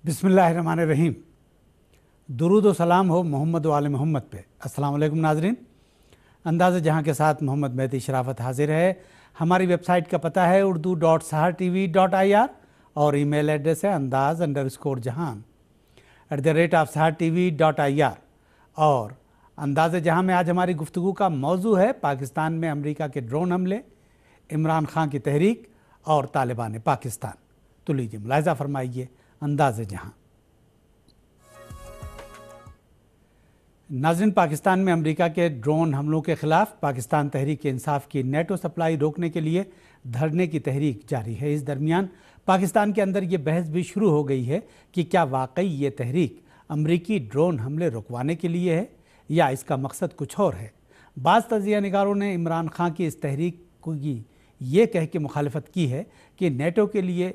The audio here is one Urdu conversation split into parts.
बिस्मिल्लाहिर्रहमानिर्रहीम। दुरूद व सलाम हो मोहम्मद व आले मोहम्मद पे। अस्सलाम वालेकुम नाज़रीन। अंदाज़ जहां के साथ मोहम्मद मेहदी शराफत हाजिर है। हमारी वेबसाइट का पता है urdu.sahartv.ir और ईमेल एड्रेस है andaz_jahan@sahartv.ir। और अंदाज़ जहां में आज हमारी गुफ्तगू का मौजू है पाकिस्तान में अमेरिका के ड्रोन हमले, इमरान खान की तहरीक और तालिबान पाकिस्तान। तो लीजिए मुलाहिज़ा फरमाइए अंदाज़ जहां। नाज़रीन, पाकिस्तान में अमेरिका के ड्रोन हमलों के ख़िलाफ़ पाकिस्तान तहरीक इंसाफ की नेटो सप्लाई रोकने के लिए धरने की तहरीक जारी है। इस दरमियान पाकिस्तान के अंदर ये बहस भी शुरू हो गई है कि क्या वाकई ये तहरीक अमरीकी ड्रोन हमले रुकवाने के लिए है या इसका मकसद कुछ और है। बाज़ तजिया निगारों ने इमरान खान की इस तहरीक की ये कह के मुखालफत की है कि नेटो के लिए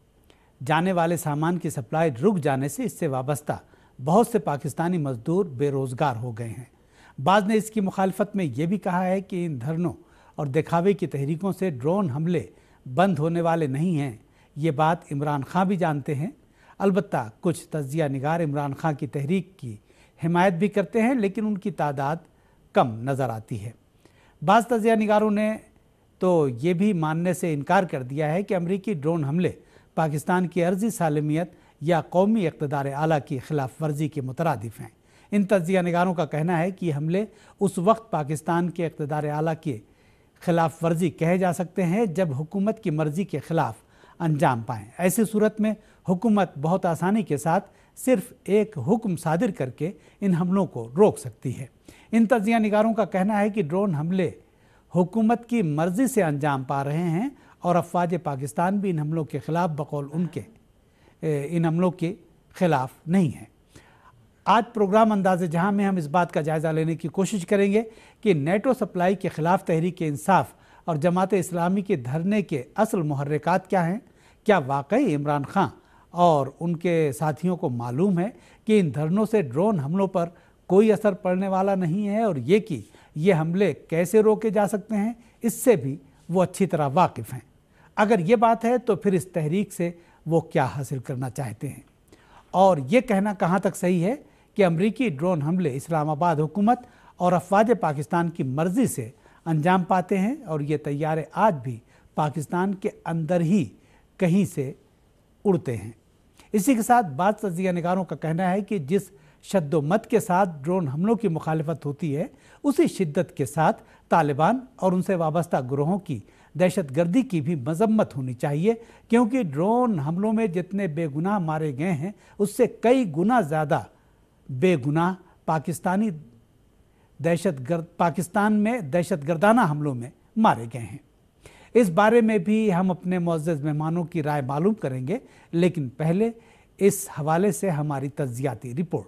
जाने वाले सामान की सप्लाई रुक जाने से इससे वाबस्ता बहुत से पाकिस्तानी मजदूर बेरोज़गार हो गए हैं। बाज़ ने इसकी मुखालफत में ये भी कहा है कि इन धरनों और दिखावे की तहरीकों से ड्रोन हमले बंद होने वाले नहीं हैं। ये बात इमरान खान भी जानते हैं। अलबत्ता कुछ तजिया निगार इमरान खान की तहरीक की हिमायत भी करते हैं, लेकिन उनकी तादाद कम नज़र आती है। बाज़ तजिया निगारों ने तो ये भी मानने से इनकार कर दिया है कि अमरीकी ड्रोन हमले पाकिस्तान की अर्ज़ी सालमियत या कौमी इक़्तिदार आला की खिलाफ वर्जी के मुतरादिफ हैं। इन तजिया निगारों का कहना है कि हमले उस वक्त पाकिस्तान के इक़्तिदार आला की खिलाफ वर्जी कहे जा सकते हैं जब हुकूमत की मर्ज़ी के ख़िलाफ़ अंजाम पाएँ। ऐसी सूरत में हुकूमत बहुत आसानी के साथ सिर्फ एक हुक्म सादिर करके इन हमलों को रोक सकती है। इन तजिया निगारों का कहना है कि ड्रोन हमले हुकूमत की मर्ज़ी से अंजाम पा रहे हैं और अफवाज पाकिस्तान भी इन हमलों के ख़िलाफ़ बकौल उनके इन हमलों के ख़िलाफ़ नहीं है। आज प्रोग्राम अंदाज़े जहां में हम इस बात का जायज़ा लेने की कोशिश करेंगे कि नेटो सप्लाई के ख़िलाफ़ तहरीक इंसाफ और जमात इस्लामी के धरने के असल मुहर्रिकात क्या हैं। क्या वाकई इमरान खान और उनके साथियों को मालूम है कि इन धरनों से ड्रोन हमलों पर कोई असर पड़ने वाला नहीं है और ये हमले कैसे रोके जा सकते हैं, इससे भी वो अच्छी तरह वाकिफ़ हैं। अगर ये बात है तो फिर इस तहरीक से वो क्या हासिल करना चाहते हैं और ये कहना कहाँ तक सही है कि अमरीकी ड्रोन हमले इस्लामाबाद हुकूमत और अफवाज पाकिस्तान की मर्ज़ी से अंजाम पाते हैं और ये तैयारे आज भी पाकिस्तान के अंदर ही कहीं से उड़ते हैं। इसी के साथ बाज़ तजिया निगारों का कहना है कि जिस शद्दोमत के साथ ड्रोन हमलों की मुखालफत होती है, उसी शिद्दत के साथ तालिबान और उनसे वाबस्ता ग्रोहों की दहशतगर्दी की भी मजम्मत होनी चाहिए, क्योंकि ड्रोन हमलों में जितने बेगुनाह मारे गए हैं उससे कई गुना ज़्यादा बेगुनाह पाकिस्तान में दहशतगर्दाना हमलों में मारे गए हैं। इस बारे में भी हम अपने मुअज़्ज़ज़ मेहमानों की राय मालूम करेंगे, लेकिन पहले इस हवाले से हमारी तज्ज़ियाती रिपोर्ट।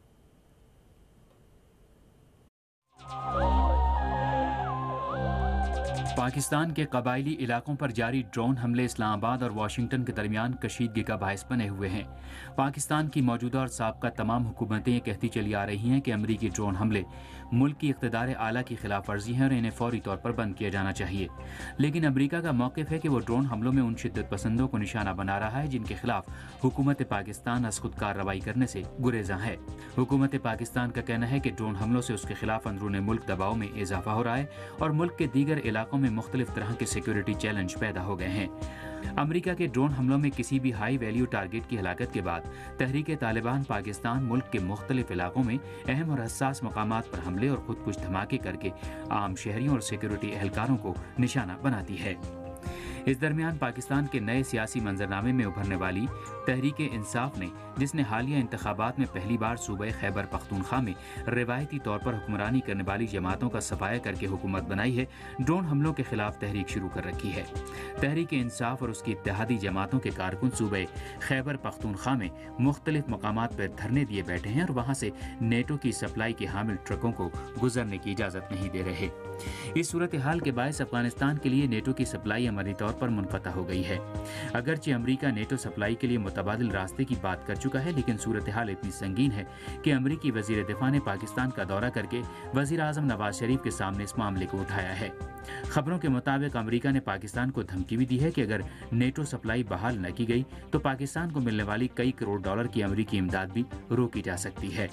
पाकिस्तान के कबायली इलाकों पर जारी ड्रोन हमले इस्लामाबाद और वाशिंगटन के दरमियान कशीदगी का बायस बने हुए हैं। पाकिस्तान की मौजूदा और साबका तमाम हुकूमतें ये कहती चली आ रही हैं कि अमरीकी ड्रोन हमले मुल्क की इक़्तिदार आला की खिलाफ वर्जी हैं और इन्हें फौरी तौर पर बंद किया जाना चाहिए। लेकिन अमरीका का मौक़िफ़ है कि वो ड्रोन हमलों में उन शिद्दत पसंदों को निशाना बना रहा है जिनके खिलाफ हुकूमत पाकिस्तान अज़ खुद कार्रवाई करने से गुरेज़ा है। हुकूमत पाकिस्तान का कहना है कि ड्रोन हमलों से उसके खिलाफ अंदरूनी मुल्क दबाव में इजाफा हो रहा है और मुल्क के दीगर इलाकों में मुख्तलिफ तरह के सिक्योरिटी चैलेंज पैदा हो गए हैं। अमेरिका के ड्रोन हमलों में किसी भी हाई वैल्यू टारगेट की हलाकत के बाद तहरीक तालिबान पाकिस्तान मुल्क के मुख्तलिफ इलाकों में अहम और हसास मकामात पर हमले और खुद कुछ धमाके करके आम शहरियों और सिक्योरिटी एहलकारों को निशाना बनाती है। इस दरमियान पाकिस्तान के नए सियासी मंजरनामे में उभरने वाली तहरीक इंसाफ ने, जिसने हालिया इंतखाबात में पहली बार सूबे खैबर पख्तूनख्वा में रिवायती तौर पर हुक्मरानी करने वाली जमातों का सफाया करके हुकूमत बनाई है, ड्रोन हमलों के खिलाफ तहरीक शुरू कर रखी है। तहरीक इंसाफ और उसकी इत्तेहादी जमातों के कारकुन सूबे खैबर पख्तूनख्वा में मुख्तलिफ मकामात पर धरने दिए बैठे हैं और वहाँ से नेटो की सप्लाई के हामिल ट्रकों को गुजरने की इजाज़त नहीं दे रहे। इस सूरत हाल के बायस अफगानिस्तान के लिए नेटो की सप्लाई अमली तौर پر منقطع ہو گئی ہے۔ اگرچہ امریکہ نیٹو سپلائی کے لیے متبادل راستے کی بات کر چکا ہے، لیکن صورتحال اتنی سنگین ہے کہ امریکی وزیر دفاع نے پاکستان کا دورہ کر کے وزیر اعظم نواز شریف کے سامنے اس معاملے کو اٹھایا ہے۔ خبروں کے مطابق امریکہ نے پاکستان کو دھمکی بھی دی ہے کہ اگر نیٹو سپلائی بحال نہ کی گئی تو پاکستان کو ملنے والی کئی کروڑ ڈالر کی امریکی امداد بھی روکی جا سکتی ہے۔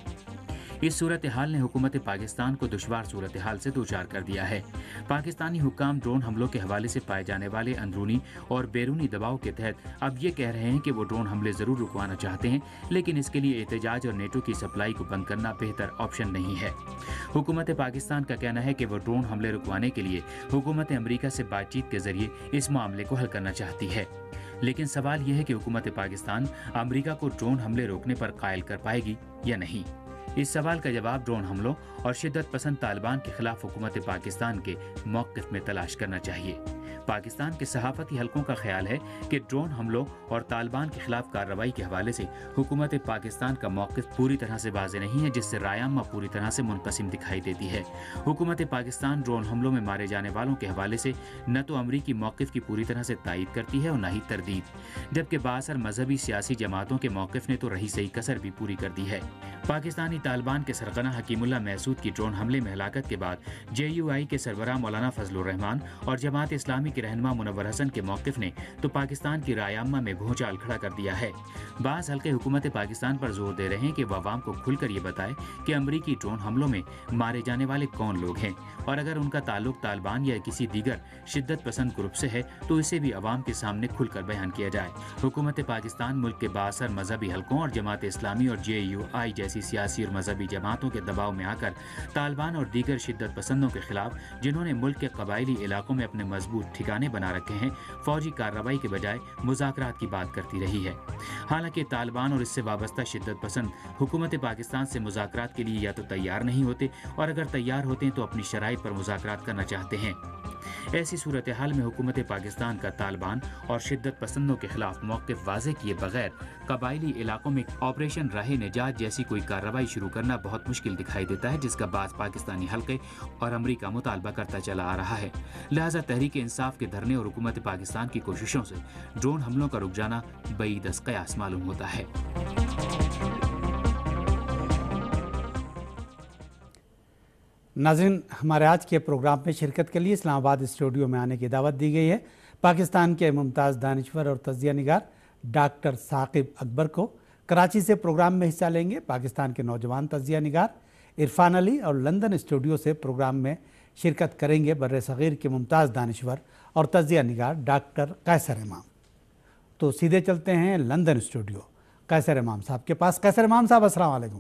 اس صورتحال نے حکومت پاکستان کو دشوار صورتحال سے دوچار کر دیا ہے۔ پاکستانی حکام ڈرون حملوں کے حوالے سے پائے جانے والے اندرونی اور بیرونی دباؤ کے تحت اب یہ کہہ رہے ہیں کہ وہ ڈرون حملے ضرور رکوانا چاہتے ہیں، لیکن اس کے لیے احتجاج اور نیٹو کی سپلائی کو بند کرنا بہتر آپشن نہیں ہے۔ حکومت پاکستان کا کہنا ہے کہ وہ ڈرون حملے رکوانے کے لیے حکومت امریکہ سے بات چیت کے ذریعے اس معاملے کو حل کرنا چاہتی ہے، لیکن سوال یہ ہے کہ حکومت پاکستان امریکہ کو ڈرون حملے روکنے پر قائل کر پائے گی یا نہیں۔ اس سوال کا جواب ڈرون حملوں اور شدت پسند طالبان کے خلاف حکومت پاکستان کے موقف میں تلاش کرنا چاہیے۔ پاکستان کے صحافتی حلقوں کا خیال ہے کہ ڈرون حملوں اور طالبان کے خلاف کارروائی کے حوالے سے حکومت پاکستان کا موقف پوری طرح سے واضح نہیں ہے، جس سے رائے عامہ پوری طرح سے منقسم دکھائی دیتی ہے۔ حکومت پاکستان ڈرون حملوں میں مارے جانے والوں کے حوالے سے نہ تو امریکی موقف کی پوری طرح سے تائید کرتی ہے اور نہ ہی تردید، جبکہ بااثر مذہبی سیاسی جماعتوں کے موقف نے تو رہی صحیح کسر بھی پوری کر دی ہے۔ پاکستانی طالبان کے سرغنہ حکیم اللہ محسود کی ڈرون حملے میں ہلاکت کے بعد JUI کے سربراہ مولانا فضل الرحمان اور جماعت اسلامی کے رہنما منور حسن کے موقف نے تو پاکستان کی رائے عامہ میں بھونچال کھڑا کر دیا ہے۔ بعض حلقے حکومت پاکستان پر زور دے رہے ہیں کہ وہ عوام کو کھل کر یہ بتائے کہ امریکی ڈرون حملوں میں مارے جانے والے کون لوگ ہیں، اور اگر ان کا تعلق طالبان یا کسی دیگر شدت پسند گروپ سے ہے تو اسے بھی عوام کے سامنے کھل کر بیان کیا جائے۔ حکومت پاکستان ملک کے بااثر مذہبی حلقوں اور جماعت اسلامی اور JUI جیسی سیاسی اور مذہبی جماعتوں کے دباؤ میں آ کر طالبان اور دیگر شدت پسندوں کے خلاف، جنہوں نے ملک کے قبائلی علاقوں میں اپنے مضبوط ٹھکانے بنا رکھے ہیں، فوجی کارروائی کے بجائے مذاکرات کی بات کرتی رہی ہے۔ حالانکہ طالبان اور اس سے وابستہ شدت پسند حکومت پاکستان سے مذاکرات کے لیے یا تو تیار نہیں ہوتے، اور اگر تیار ہوتے ہیں تو اپنی شرائط پر مذاکرات کرنا چاہتے ہیں۔ ایسی صورتحال میں حکومت پاکستان کا طالبان اور شدت پسندوں کے خلاف موقف واضح کیے بغیر قبائلی علاقوں میں آپریشن راہ نجات جیسی کوئی کارروائی شروع کرنا بہت مشکل دکھائی دیتا ہے، جس کا بعض پاکستانی حلقے اور امریکہ مطالبہ کرتا چلا آ رہا ہے۔ لہذا تحریک انصاف کے دھرنے اور حکومت پاکستان کی کوششوں سے ڈرون حملوں کا رک جانا بعید از قیاس معلوم ہوتا ہے۔ ناظرین، ہمارے آج کے پروگرام میں شرکت کے لیے اسلام آباد اسٹوڈیو میں آنے کی دعوت دی گئی ہے پاکستان کے ممتاز دانشور اور تجزیہ نگار ڈاکٹر ثاقب اکبر کو۔ کراچی سے پروگرام میں حصہ لیں گے پاکستان کے نوجوان تجزیہ نگار عرفان علی، اور لندن اسٹوڈیو سے پروگرام میں شرکت کریں گے بر صغیر کے ممتاز دانشور اور تجزیہ نگار ڈاکٹر قیصر امام۔ تو سیدھے چلتے ہیں لندن اسٹوڈیو قیصر امام صاحب کے پاس۔ قیصر امام صاحب، السلام علیکم۔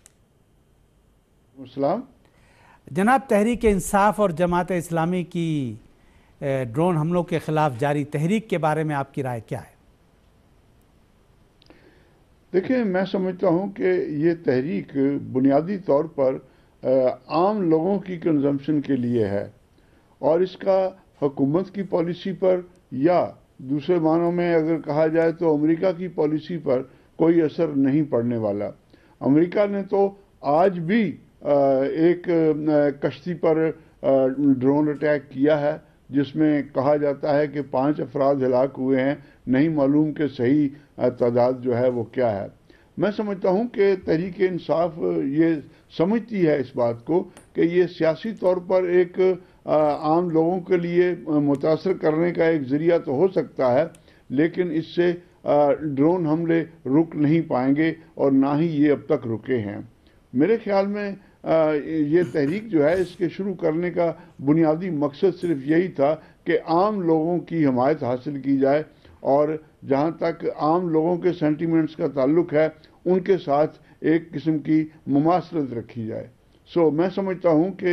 السلام جناب، تحریک انصاف اور جماعت اسلامی کی ڈرون حملوں کے خلاف جاری تحریک کے بارے میں آپ کی رائے کیا ہے؟ دیکھیں، میں سمجھتا ہوں کہ یہ تحریک بنیادی طور پر عام لوگوں کی کنزمپشن کے لیے ہے، اور اس کا حکومت کی پالیسی پر یا دوسرے معنوں میں اگر کہا جائے تو امریکہ کی پالیسی پر کوئی اثر نہیں پڑنے والا۔ امریکہ نے تو آج بھی ایک کشتی پر ڈرون اٹیک کیا ہے، جس میں کہا جاتا ہے کہ 5 افراد ہلاک ہوئے ہیں، نہیں معلوم کہ صحیح تعداد جو ہے وہ کیا ہے۔ میں سمجھتا ہوں کہ تحریک انصاف یہ سمجھتی ہے اس بات کو کہ یہ سیاسی طور پر ایک عام لوگوں کے لیے متاثر کرنے کا ایک ذریعہ تو ہو سکتا ہے، لیکن اس سے ڈرون حملے رک نہیں پائیں گے، اور نہ ہی یہ اب تک رکے ہیں۔ میرے خیال میں یہ تحریک جو ہے، اس کے شروع کرنے کا بنیادی مقصد صرف یہی تھا کہ عام لوگوں کی حمایت حاصل کی جائے، اور جہاں تک عام لوگوں کے سینٹیمنٹس کا تعلق ہے ان کے ساتھ ایک قسم کی مماثلت رکھی جائے۔ میں سمجھتا ہوں کہ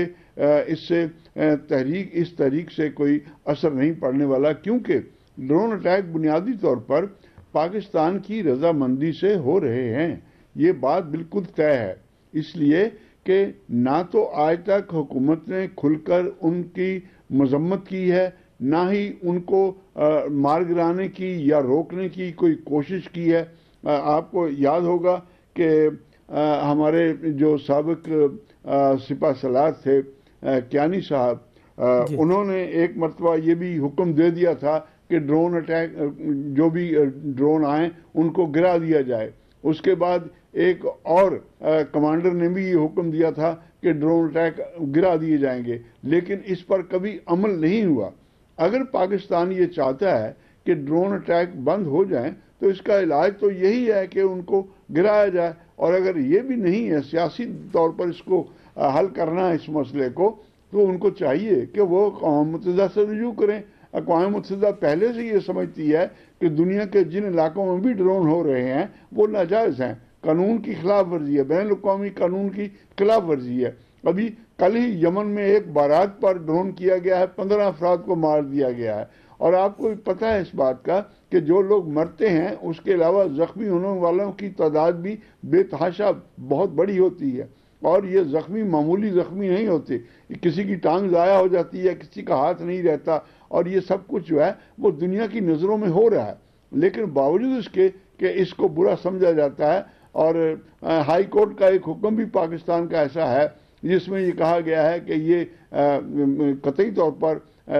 اس تحریک سے کوئی اثر نہیں پڑنے والا، کیونکہ ڈرون اٹیک بنیادی طور پر پاکستان کی رضامندی سے ہو رہے ہیں۔ یہ بات بالکل طے ہے، اس لیے کہ نہ تو آج تک حکومت نے کھل کر ان کی مذمت کی ہے، نہ ہی ان کو مار گرانے کی یا روکنے کی کوئی کوشش کی ہے۔ آپ کو یاد ہوگا کہ ہمارے جو سابق سپہ سالار تھے کیانی صاحب، انہوں نے ایک مرتبہ یہ بھی حکم دے دیا تھا کہ ڈرون اٹیک جو بھی ڈرون آئیں ان کو گرا دیا جائے. اس کے بعد ایک اور کمانڈر نے بھی یہ حکم دیا تھا کہ ڈرون اٹیک گرا دیے جائیں گے، لیکن اس پر کبھی عمل نہیں ہوا. اگر پاکستان یہ چاہتا ہے کہ ڈرون اٹیک بند ہو جائیں تو اس کا علاج تو یہی ہے کہ ان کو گرایا جائے، اور اگر یہ بھی نہیں ہے سیاسی طور پر اس کو حل کرنا ہے اس مسئلے کو، تو ان کو چاہیے کہ وہ اقوام متحدہ سے رجوع کریں. اقوام متحدہ پہلے سے یہ سمجھتی ہے کہ دنیا کے جن علاقوں میں بھی ڈرون ہو رہے ہیں وہ ناجائز ہیں، قانون کی خلاف ورزی ہے، بین الاقوامی قانون کی خلاف ورزی ہے. ابھی کل ہی یمن میں ایک بارات پر ڈرون کیا گیا ہے، 15 افراد کو مار دیا گیا ہے. اور آپ کو پتہ ہے اس بات کا کہ جو لوگ مرتے ہیں اس کے علاوہ زخمی ہونے والوں کی تعداد بھی بے تحاشا بہت بڑی ہوتی ہے. اور یہ زخمی معمولی زخمی نہیں ہوتے، کسی کی ٹانگ ضائع ہو جاتی ہے، کسی کا ہاتھ نہیں رہتا، اور یہ سب کچھ جو ہے وہ دنیا کی نظروں میں ہو رہا ہے. لیکن باوجود اس کے کہ اس کو برا سمجھا جاتا ہے، اور ہائی کورٹ کا ایک حکم بھی پاکستان کا ایسا ہے جس میں یہ کہا گیا ہے کہ یہ قطعی طور پر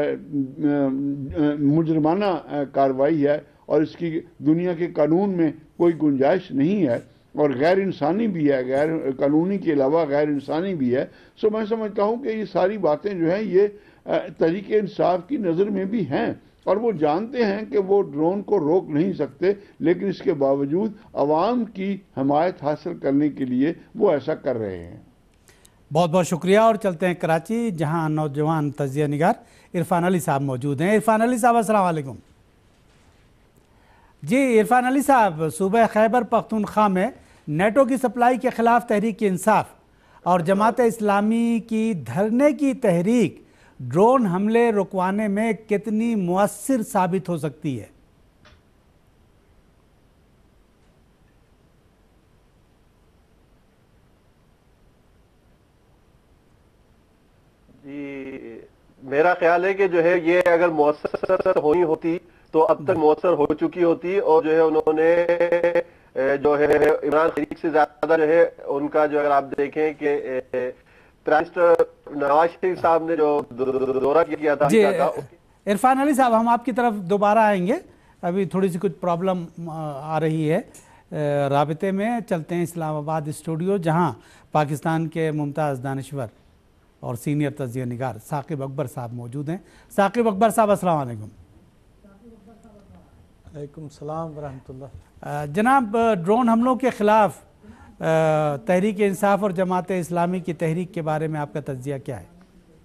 مجرمانہ کارروائی ہے اور اس کی دنیا کے قانون میں کوئی گنجائش نہیں ہے، اور غیر انسانی بھی ہے، غیر قانونی کے علاوہ غیر انسانی بھی ہے. سو میں سمجھتا ہوں کہ یہ ساری باتیں جو ہیں یہ تحریک انصاف کی نظر میں بھی ہیں، اور وہ جانتے ہیں کہ وہ ڈرون کو روک نہیں سکتے، لیکن اس کے باوجود عوام کی حمایت حاصل کرنے کے لیے وہ ایسا کر رہے ہیں. بہت بہت شکریہ. اور چلتے ہیں کراچی، جہاں نوجوان تجزیہ نگار عرفان علی صاحب موجود ہیں. عرفان علی صاحب السلام علیکم. جی عرفان علی صاحب، صوبہ خیبر پختونخوا میں نیٹو کی سپلائی کے خلاف تحریک انصاف اور جماعت اسلامی کی دھرنے کی تحریک ڈرون حملے رکوانے میں کتنی مؤثر ثابت ہو سکتی ہے؟ جی میرا خیال ہے کہ جو ہے یہ اگر مؤثر ہونی ہوتی تو اب تک مؤثر ہو چکی ہوتی، اور جو ہے انہوں نے جو ہے عمران خان سے زیادہ جو ہے ان کا جو اگر آپ دیکھیں کہ پرائم منسٹر نواز شریف صاحب نے جو دورہ کیا تھا. جی عرفان علی صاحب، ہم آپ کی طرف دوبارہ آئیں گے، ابھی تھوڑی سی کچھ پرابلم آ رہی ہے رابطے میں. چلتے ہیں اسلام آباد اسٹوڈیو، جہاں پاکستان کے ممتاز دانشور اور سینئر تجزیہ نگار ثاقب اکبر صاحب موجود ہیں. ثاقب اکبر صاحب السلام علیکم. وعلیکم السلام ورحمۃ اللہ. جناب، ڈرون حملوں کے خلاف تحریک انصاف اور جماعت اسلامی کی تحریک کے بارے میں آپ کا تجزیہ کیا ہے؟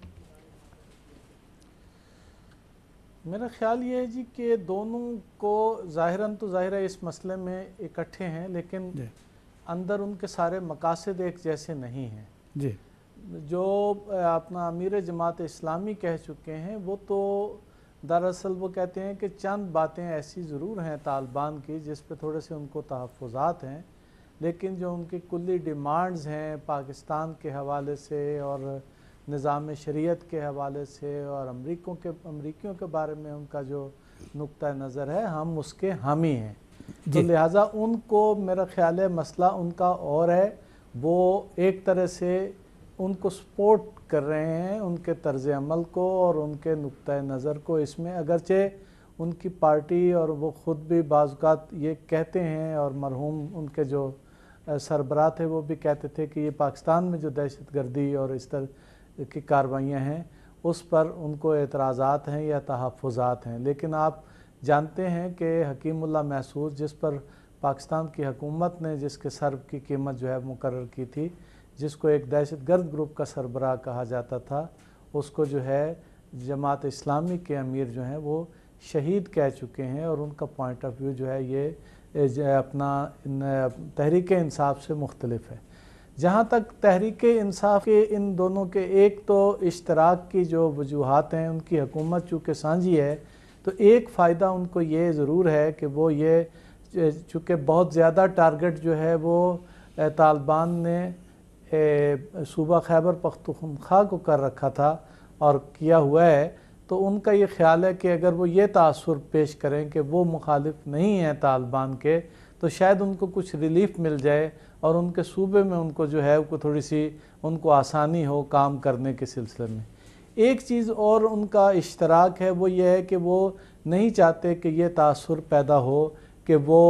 میرا خیال یہ ہے جی کہ دونوں کو ظاہراً تو ظاہر ہے اس مسئلے میں اکٹھے ہیں، لیکن اندر ان کے سارے مقاصد ایک جیسے نہیں ہیں. جی جو اپنا امیر جماعت اسلامی کہہ چکے ہیں وہ تو دراصل وہ کہتے ہیں کہ چند باتیں ایسی ضرور ہیں طالبان کی جس پہ تھوڑے سے ان کو تحفظات ہیں، لیکن جو ان کی کلی ڈیمانڈز ہیں پاکستان کے حوالے سے اور نظام شریعت کے حوالے سے اور امریکیوں کے بارے میں ان کا جو نقطہ نظر ہے، ہم اس کے حامی ہیں. تو لہٰذا ان کو میرا خیال ہے مسئلہ ان کا اور ہے، وہ ایک طرح سے ان کو سپورٹ کر رہے ہیں ان کے طرز عمل کو اور ان کے نقطہ نظر کو. اس میں اگرچہ ان کی پارٹی اور وہ خود بھی بعض اوقات یہ کہتے ہیں، اور مرحوم ان کے جو سربراہ تھے وہ بھی کہتے تھے کہ یہ پاکستان میں جو دہشت گردی اور اس طرح کی کاروائیاں ہیں اس پر ان کو اعتراضات ہیں یا تحفظات ہیں. لیکن آپ جانتے ہیں کہ حکیم اللہ محسود، جس پر پاکستان کی حکومت نے جس کے سر کی قیمت جو ہے مقرر کی تھی، جس کو ایک دہشت گرد گروپ کا سربراہ کہا جاتا تھا، اس کو جو ہے جماعت اسلامی کے امیر جو ہیں وہ شہید کہہ چکے ہیں، اور ان کا پوائنٹ آف ویو جو ہے یہ اپنا تحریک انصاف سے مختلف ہے. جہاں تک تحریک انصاف کے ان دونوں کے ایک تو اشتراک کی جو وجوہات ہیں، ان کی حکومت چونکہ سانجھی ہے تو ایک فائدہ ان کو یہ ضرور ہے کہ وہ یہ چونکہ بہت زیادہ ٹارگٹ جو ہے وہ طالبان نے صوبہ خیبر پختونخوا کو کر رکھا تھا اور کیا ہوا ہے، تو ان کا یہ خیال ہے کہ اگر وہ یہ تاثر پیش کریں کہ وہ مخالف نہیں ہیں طالبان کے، تو شاید ان کو کچھ ریلیف مل جائے اور ان کے صوبے میں ان کو جو ہے وہ تھوڑی سی ان کو آسانی ہو کام کرنے کے سلسلے میں. ایک چیز اور ان کا اشتراک ہے، وہ یہ ہے کہ وہ نہیں چاہتے کہ یہ تاثر پیدا ہو کہ وہ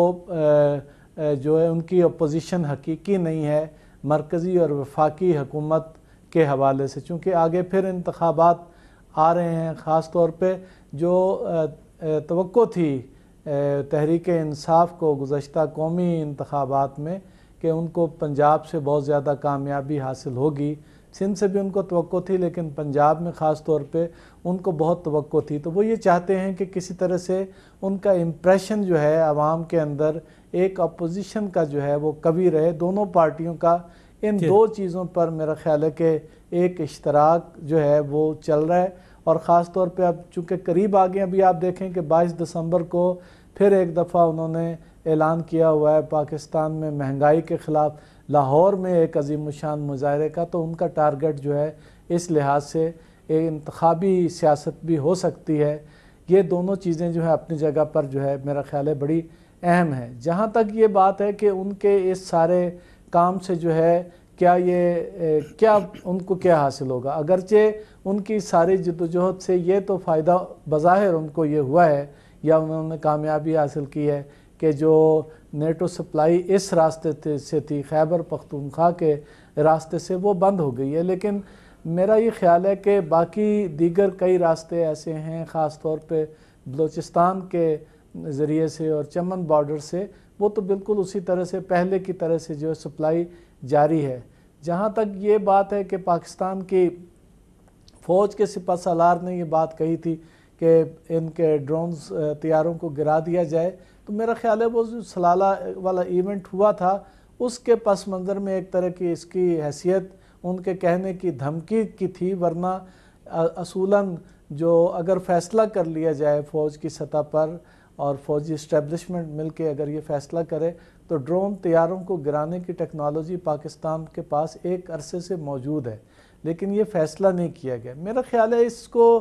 جو ہے ان کی اپوزیشن حقیقی نہیں ہے مرکزی اور وفاقی حکومت کے حوالے سے، چونکہ آگے پھر انتخابات آ رہے ہیں۔ خاص طور پہ جو توقع تھی تحریک انصاف کو گزشتہ قومی انتخابات میں کہ ان کو پنجاب سے بہت زیادہ کامیابی حاصل ہوگی، سندھ سے بھی ان کو توقع تھی لیکن پنجاب میں خاص طور پہ ان کو بہت توقع تھی، تو وہ یہ چاہتے ہیں کہ کسی طرح سے ان کا امپریشن جو ہے عوام کے اندر ایک اپوزیشن کا جو ہے وہ قوی رہے۔ دونوں پارٹیوں کا ان دو چیزوں پر میرا خیال ہے کہ ایک اشتراک جو ہے وہ چل رہا ہے، اور خاص طور پہ اب چونکہ قریب آ گئے، ابھی آپ دیکھیں کہ 22 دسمبر کو پھر ایک دفعہ انہوں نے اعلان کیا ہوا ہے پاکستان میں مہنگائی کے خلاف لاہور میں ایک عظیم الشان مظاہرے کا، تو ان کا ٹارگٹ جو ہے اس لحاظ سے ایک انتخابی سیاست بھی ہو سکتی ہے۔ یہ دونوں چیزیں جو ہے اپنی جگہ پر جو ہے میرا خیال ہے بڑی اہم ہے۔ جہاں تک یہ بات ہے کہ ان کے اس سارے کام سے جو ہے کیا ان کو کیا حاصل ہوگا، اگرچہ ان کی ساری جدوجہد سے یہ تو فائدہ بظاہر ان کو یہ ہوا ہے یا انہوں نے کامیابی حاصل کی ہے کہ جو نیٹو سپلائی اس راستے سے تھی خیبر پختونخوا کے راستے سے وہ بند ہو گئی ہے، لیکن میرا یہ خیال ہے کہ باقی دیگر کئی راستے ایسے ہیں خاص طور پہ بلوچستان کے ذریعے سے اور چمن بارڈر سے، وہ تو بالکل اسی طرح سے پہلے کی طرح سے جو سپلائی جاری ہے۔ جہاں تک یہ بات ہے کہ پاکستان کی فوج کے سپہ سالار نے یہ بات کہی تھی کہ ان کے ڈرونز طیاروں کو گرا دیا جائے، تو میرا خیال ہے وہ جو سلالہ والا ایونٹ ہوا تھا اس کے پس منظر میں ایک طرح کی اس کی حیثیت ان کے کہنے کی دھمکی کی تھی، ورنہ اصولاً جو اگر فیصلہ کر لیا جائے فوج کی سطح پر اور فوجی اسٹیبلشمنٹ مل کے اگر یہ فیصلہ کرے تو ڈرون طیاروں کو گرانے کی ٹیکنالوجی پاکستان کے پاس ایک عرصے سے موجود ہے، لیکن یہ فیصلہ نہیں کیا گیا۔ میرا خیال ہے اس کو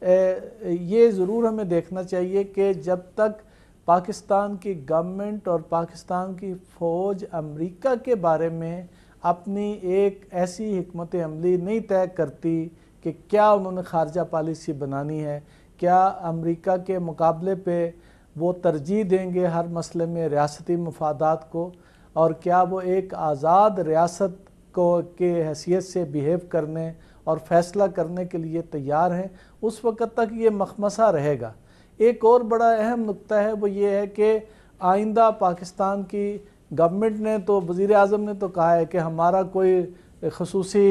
یہ ضرور ہمیں دیکھنا چاہیے کہ جب تک پاکستان کی گورنمنٹ اور پاکستان کی فوج امریکہ کے بارے میں اپنی ایک ایسی حکمت عملی نہیں طے کرتی کہ کیا انہوں نے خارجہ پالیسی بنانی ہے، کیا امریکہ کے مقابلے پہ وہ ترجیح دیں گے ہر مسئلے میں ریاستی مفادات کو، اور کیا وہ ایک آزاد ریاست کو کے حیثیت سے بیہیو کرنے اور فیصلہ کرنے کے لیے تیار ہیں، اس وقت تک یہ مخمصہ رہے گا۔ ایک اور بڑا اہم نقطہ ہے وہ یہ ہے کہ آئندہ پاکستان کی گورنمنٹ نے تو وزیر اعظم نے تو کہا ہے کہ ہمارا کوئی خصوصی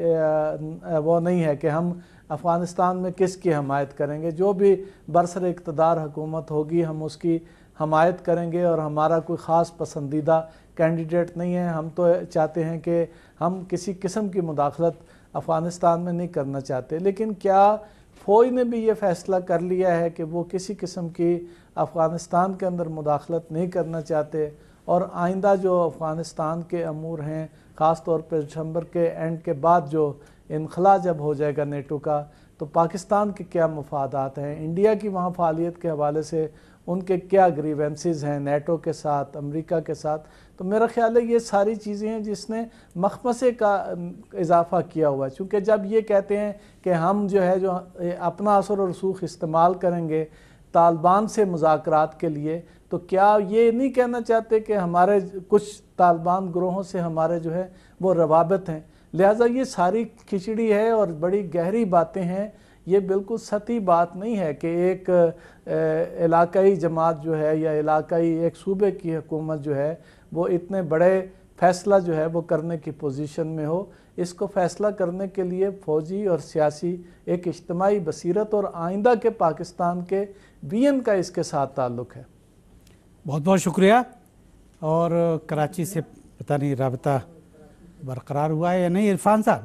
وہ نہیں ہے کہ ہم افغانستان میں کس کی حمایت کریں گے، جو بھی برسر اقتدار حکومت ہوگی ہم اس کی حمایت کریں گے اور ہمارا کوئی خاص پسندیدہ کینڈیڈیٹ نہیں ہے، ہم تو چاہتے ہیں کہ ہم کسی قسم کی مداخلت افغانستان میں نہیں کرنا چاہتے۔ لیکن کیا فوج نے بھی یہ فیصلہ کر لیا ہے کہ وہ کسی قسم کی افغانستان کے اندر مداخلت نہیں کرنا چاہتے، اور آئندہ جو افغانستان کے امور ہیں خاص طور پر دسمبر کے اینڈ کے بعد جو انخلا جب ہو جائے گا نیٹو کا، تو پاکستان کے کیا مفادات ہیں، انڈیا کی وہاں فعالیت کے حوالے سے ان کے کیا گریونسز ہیں نیٹو کے ساتھ امریکہ کے ساتھ، تو میرا خیال ہے یہ ساری چیزیں ہیں جس نے مخمصے کا اضافہ کیا ہوا ہے۔ چونکہ جب یہ کہتے ہیں کہ ہم جو ہے جو اپنا اثر و رسوخ استعمال کریں گے طالبان سے مذاکرات کے لیے، تو کیا یہ نہیں کہنا چاہتے کہ ہمارے کچھ طالبان گروہوں سے ہمارے جو ہے وہ روابط ہیں، لہٰذا یہ ساری کھچڑی ہے اور بڑی گہری باتیں ہیں، یہ بالکل سطحی بات نہیں ہے کہ ایک علاقائی جماعت جو ہے یا علاقائی ایک صوبے کی حکومت جو ہے وہ اتنے بڑے فیصلہ جو ہے وہ کرنے کی پوزیشن میں ہو۔ اس کو فیصلہ کرنے کے لیے فوجی اور سیاسی ایک اجتماعی بصیرت اور آئندہ کے پاکستان کے ویژن کا اس کے ساتھ تعلق ہے۔ بہت بہت شکریہ۔ اور کراچی سے پتہ نہیں رابطہ برقرار ہوا ہے یا نہیں۔ عرفان صاحب،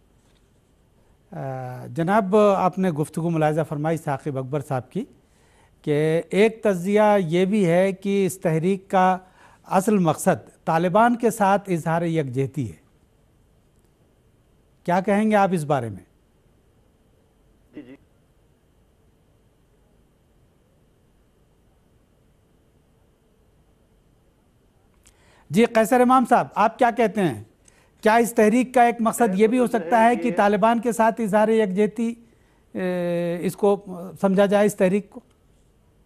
جناب آپ نے گفتگو ملاحظہ فرمائی ثاقب اکبر صاحب کی کہ ایک تجزیہ یہ بھی ہے کہ اس تحریک کا اصل مقصد طالبان کے ساتھ اظہار یکجہتی ہے، کیا کہیں گے آپ اس بارے میں؟ جی قیصر امام صاحب، آپ کیا کہتے ہیں؟ کیا اس تحریک کا ایک مقصد یہ بھی ہو سکتا ہے کہ طالبان کے ساتھ اظہار یکجہتی اس کو سمجھا جائے اس تحریک کو؟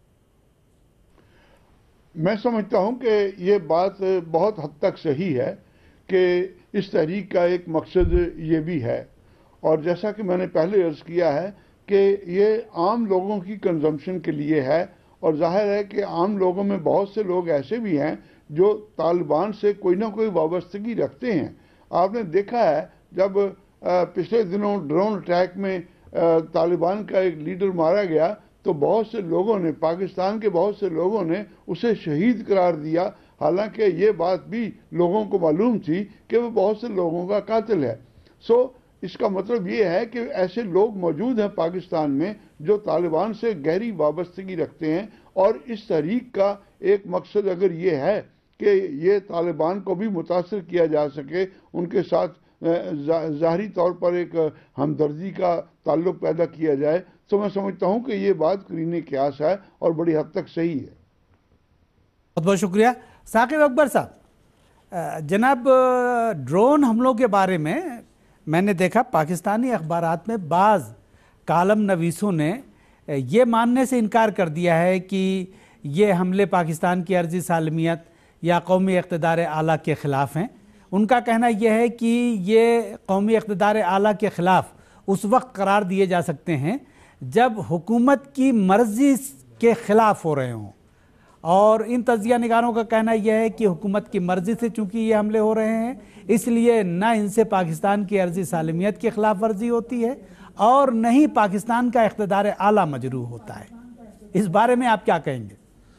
मैं समझता हूं कि ये बात बहुत हद तक सही है कि इस तहरीक का एक मकसद ये भी है, और जैसा कि मैंने पहले अर्ज़ किया है कि ये आम लोगों की कंजम्पशन के लिए है, और जाहिर है कि आम लोगों में बहुत से लोग ऐसे भी हैं जो तालिबान से कोई ना कोई वाबस्तगी रखते हैं। आपने देखा है जब पिछले दिनों ड्रोन अटैक में तालिबान का एक लीडर मारा गया तो बहुत से लोगों ने, पाकिस्तान के बहुत से लोगों ने उसे शहीद करार दिया, हालांकि ये बात भी लोगों को मालूम थी कि वो बहुत से लोगों का कातिल है। इसका मतलब ये है कि ऐसे लोग मौजूद हैं पाकिस्तान में जो तालिबान से गहरी वाबस्तगी रखते हैं, और इस तहरीक का एक मकसद अगर ये है कि ये तालिबान को भी मुतासर किया जा सके, उनके साथ ज़ाहरी तौर पर एक हमदर्दी का ताल्लुक पैदा किया जाए, तो मैं समझता हूँ कि ये बात करीने क़यास है और बड़ी हद तक सही है। बहुत बहुत शुक्रिया। साकिब अकबर साहब, जनाब ड्रोन हमलों के बारे में मैंने देखा पाकिस्तानी अखबारात में बाज़ कालम नवीसों ने ये मानने से इनकार कर दिया है कि ये हमले पाकिस्तान की अर्ज़ी सालमियत या कौमी इक़्तिदार आला के ख़िलाफ़ हैं। उनका कहना यह है कि ये कौमी इक़्तिदार आला के ख़िलाफ़ उस वक्त करार दिए जा सकते हैं जब हुकूमत की मर्ज़ी के ख़िलाफ़ हो रहे हों, और इन तजिया निगारों का कहना यह है कि हुकूमत की मर्ज़ी से चूँकि ये हमले हो रहे हैं इसलिए न इनसे पाकिस्तान की अर्ज़ी सालमियत की ख़िलाफ़ वर्जी होती है और न ही पाकिस्तान का इक़्तिदार आला मजरूह होता है। इस बारे में आप क्या कहेंगे?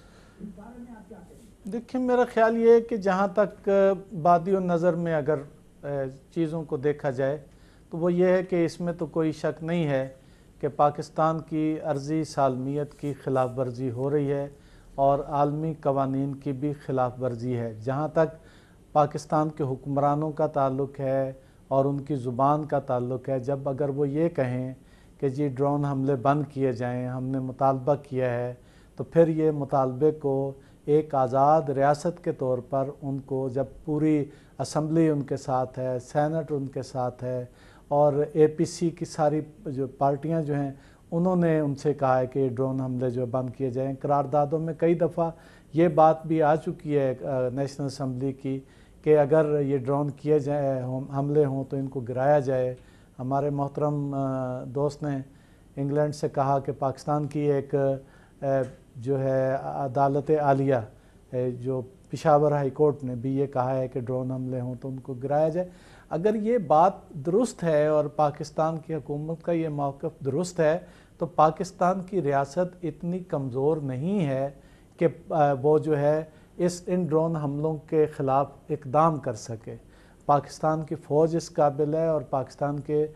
देखिए, मेरा ख्याल ये है कि जहाँ तक बादी नज़र में अगर चीज़ों को देखा जाए तो वो ये है कि इसमें तो कोई शक नहीं है कि पाकिस्तान की अर्ज़ी सालमियत की ख़िलाफ़ वर्जी हो रही है और आलमी कवानीन की भी ख़िलाफ़ वर्जी है। जहाँ तक पाकिस्तान के हुक्मरानों का ताल्लुक़ है और उनकी ज़ुबान का ताल्लुक़ है, जब अगर वो ये कहें कि जी ड्रोन हमले बंद किए जाएं, हमने मुतालबा किया है, तो फिर ये मुतालबे को एक आज़ाद रियासत के तौर पर उनको, जब पूरी असम्बली उनके साथ है, सेनेट उनके साथ है और APC की सारी जो पार्टियां जो हैं उन्होंने उनसे कहा है कि ड्रोन हमले जो बंद किए जाएं। करारदादों में कई दफ़ा ये बात भी आ चुकी है नेशनल असम्बली की कि अगर ये ड्रोन किए जाए, हमले हों तो इनको गिराया जाए। हमारे मोहतरम दोस्त ने इंग्लैंड से कहा कि पाकिस्तान की एक जो है अदालत आलिया जो पेशावर हाई कोर्ट ने भी ये कहा है कि ड्रोन हमले हों तो उनको गिराया जाए। अगर ये बात दुरुस्त है और पाकिस्तान की हुकूमत का ये मौक़िफ़ दुरुस्त है तो पाकिस्तान की रियासत इतनी कमज़ोर नहीं है कि वो जो है इन ड्रोन हमलों के ख़िलाफ़ इक़दाम कर सके। पाकिस्तान की फ़ौज इस काबिल है और पाकिस्तान के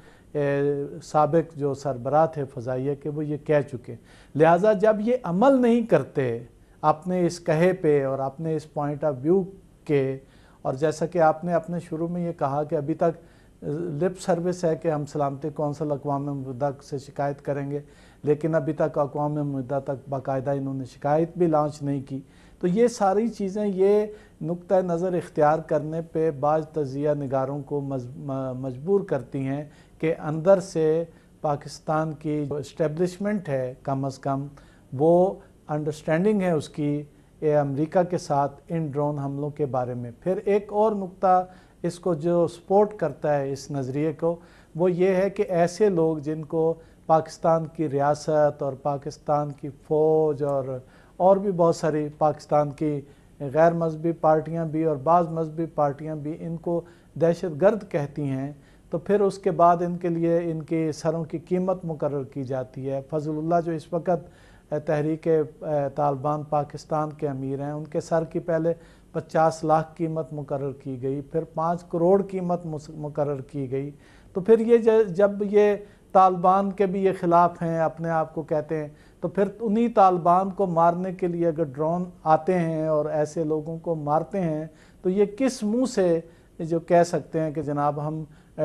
साबिक़ जो सरबराह थे फ़ज़ाइया के वो ये कह चुके। लिहाजा जब ये अमल नहीं करते अपने इस कहे पे और अपने इस पॉइंट ऑफ व्यू के, और जैसा कि आपने अपने शुरू में ये कहा कि अभी तक लिप सर्विस है कि हम सलामती कौंसिल अक़वाम मुत्तहिदा से शिकायत करेंगे, लेकिन अभी तक अक़वाम मुत्तहिदा तक बाकायदा इन्होंने शिकायत भी लॉन्च नहीं की। तो ये सारी चीज़ें ये नुक्ता नज़र इख्तियार करने पे बाज़ तजिया निगारों को मजबूर करती हैं कि अंदर से पाकिस्तान की जो इस्टेब्लिशमेंट है कम अज़ कम वो अंडरस्टैंडिंग है उसकी अमेरिका के साथ इन ड्रोन हमलों के बारे में। फिर एक और नुक्ता इसको जो सपोर्ट करता है इस नज़रिए को वो ये है कि ऐसे लोग जिनको पाकिस्तान की रियासत और पाकिस्तान की फ़ौज और भी बहुत सारी पाकिस्तान की गैर मजहबी पार्टियां भी और बाज़ मजहबी पार्टियां भी इनको दहशतगर्द कहती हैं, तो फिर उसके बाद इनके लिए इनके सरों की कीमत मुकर्रर की जाती है। फजलुल्लाह जो इस वक्त तहरीक तालिबान पाकिस्तान के अमीर हैं, उनके सर की पहले 50 लाख कीमत मुकर्रर की गई, फिर 5 करोड़ कीमत मुकर्रर की गई। तो फिर ये जब ये तालिबान के भी ये ख़िलाफ़ हैं, अपने आप को कहते हैं, तो फिर उन्हीं तालिबान को मारने के लिए अगर ड्रोन आते हैं और ऐसे लोगों को मारते हैं तो ये किस मुंह से जो कह सकते हैं कि जनाब हम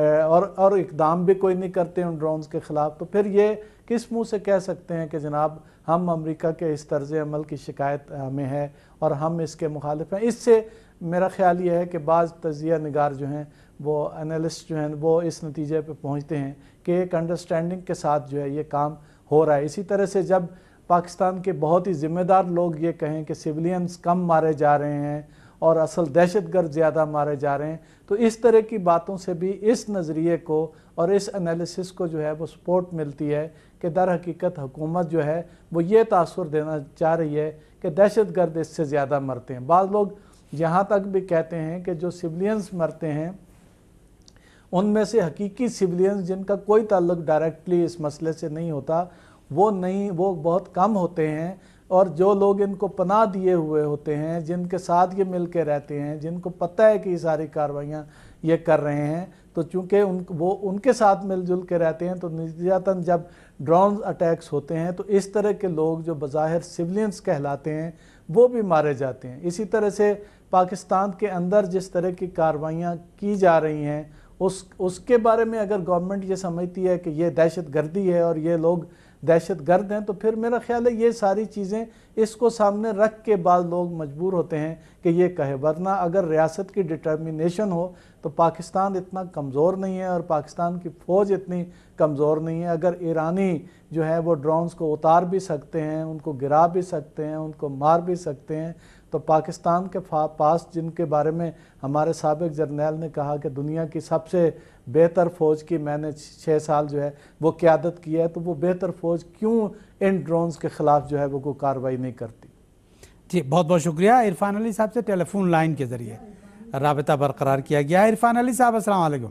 और इक़दाम भी कोई नहीं करते उन ड्रोन्स के ख़िलाफ़, तो फिर ये किस मुंह से कह सकते हैं कि जनाब हम अमेरिका के इस तर्ज़ अमल की शिकायत हमें है और हम इसके मुखालिफ हैं। इससे मेरा ख़्याल ये है कि बाज़ तजिया निगार जो हैं वो एनालिस्ट जो हैं वो इस नतीजे पे पहुँचते हैं कि एक अंडरस्टैंडिंग के साथ जो है ये काम हो रहा है। इसी तरह से जब पाकिस्तान के बहुत ही ज़िम्मेदार लोग ये कहें कि सिविलियंस कम मारे जा रहे हैं और असल दहशतगर्द ज़्यादा मारे जा रहे हैं, तो इस तरह की बातों से भी इस नज़रिए को और इस एनालिसिस को जो है वो सपोर्ट मिलती है कि दर हकीकत हुकूमत जो है वो ये तासुर देना चाह रही है कि दहशतगर्द इससे ज़्यादा मरते हैं। बाद लोग यहाँ तक भी कहते हैं कि जो सिविलियंस मरते हैं उनमें से हकीकी सिविलियंस जिनका कोई ताल्लुक डायरेक्टली इस मसले से नहीं होता वो बहुत कम होते हैं, और जो लोग इनको पनाह दिए हुए होते हैं, जिनके साथ ये मिल के रहते हैं, जिनको पता है कि ये सारी कार्रवाइयाँ ये कर रहे हैं, तो चूँकि वो उनके साथ मिलजुल के रहते हैं, तो निजातन जब ड्रोन अटैक्स होते हैं तो इस तरह के लोग जो बज़ाहिर सिविलियंस कहलाते हैं वो भी मारे जाते हैं। इसी तरह से पाकिस्तान के अंदर जिस तरह की कार्रवाइयाँ की जा रही हैं उसके बारे में अगर गवर्नमेंट ये समझती है कि ये दहशत गर्दी है और ये लोग दहशत गर्द हैं, तो फिर मेरा ख्याल है ये सारी चीज़ें इसको सामने रख के बाद लोग मजबूर होते हैं कि ये कहे। वरना अगर रियासत की डिटर्मिनेशन हो तो पाकिस्तान इतना कमज़ोर नहीं है और पाकिस्तान की फ़ौज इतनी कमज़ोर नहीं है। अगर ईरानी जो है वो ड्रोन्स को उतार भी सकते हैं, उनको गिरा भी सकते हैं, उनको मार भी सकते हैं, तो पाकिस्तान के पास जिनके बारे में हमारे साबिक जर्नैल ने कहा कि दुनिया की सबसे बेहतर फ़ौज की मैंने 6 साल जो है वो क़यादत की है, तो वो बेहतर फ़ौज क्यों इन ड्रोन्स के ख़िलाफ़ जो है वो कोई कार्रवाई नहीं करती। जी बहुत बहुत शुक्रिया। इरफान अली साहब से टेलीफोन लाइन के ज़रिए राबिता बरकरार किया गया है। इरफान अली साहब अस्सलाम वालेकुम।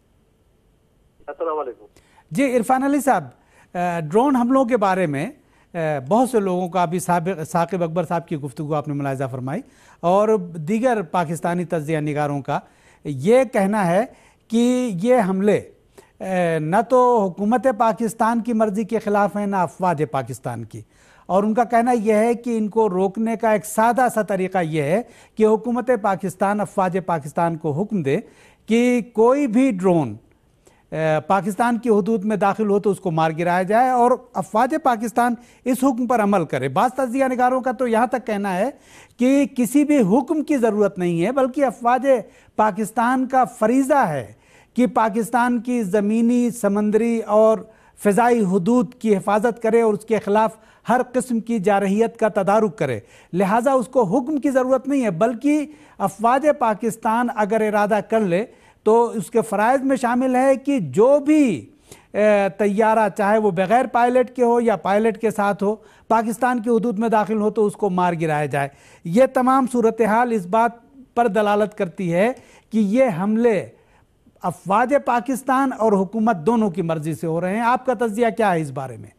अस्सलाम वालेकुम। जी इरफान अली साहब, ड्रोन हमलों के बारे में बहुत से लोगों का अभी साकिब अकबर साहब की गुफ्तगू आपने मुलाहिज़ा फरमाई और दीगर पाकिस्तानी तज्ज़िया निगारों का ये कहना है कि ये हमले न तो हुकूमत पाकिस्तान की मर्ज़ी के ख़िलाफ़ हैं न अफवाज पाकिस्तान की, और उनका कहना यह है कि इनको रोकने का एक सादा सा तरीक़ा यह है कि हुकूमत पाकिस्तान अफवाज पाकिस्तान को हुक्म दे कि कोई भी ड्रोन पाकिस्तान की हुदूद में दाखिल हो तो उसको मार गिराया जाए और अफवाज पाकिस्तान इस हुक्म पर अमल करे। बाज़ तज्ज़िया निगारों का तो यहाँ तक कहना है कि किसी भी हुक्म की ज़रूरत नहीं है, बल्कि अफवाज पाकिस्तान का फरीज़ा है कि पाकिस्तान की ज़मीनी, समंदरी और फ़िज़ाई हुदूद की हिफाजत करे और उसके ख़िलाफ़ हर किस्म की जारहियत का तदारुक करे। लिहाजा उसको हुक्म की ज़रूरत नहीं है, बल्कि अफवाज पाकिस्तान अगर इरादा कर ले तो उसके फ़राइज़ में शामिल है कि जो भी तैयारा चाहे वो बग़ैर पायलट के हो या पायलट के साथ हो, पाकिस्तान की हुदूद में दाखिल हो तो उसको मार गिराया जाए। ये तमाम सूरत हाल इस बात पर दलालत करती है कि ये हमले अफवाज पाकिस्तान और हुकूमत दोनों की मर्जी से हो रहे हैं। आपका तज्ज़िया क्या है इस बारे में?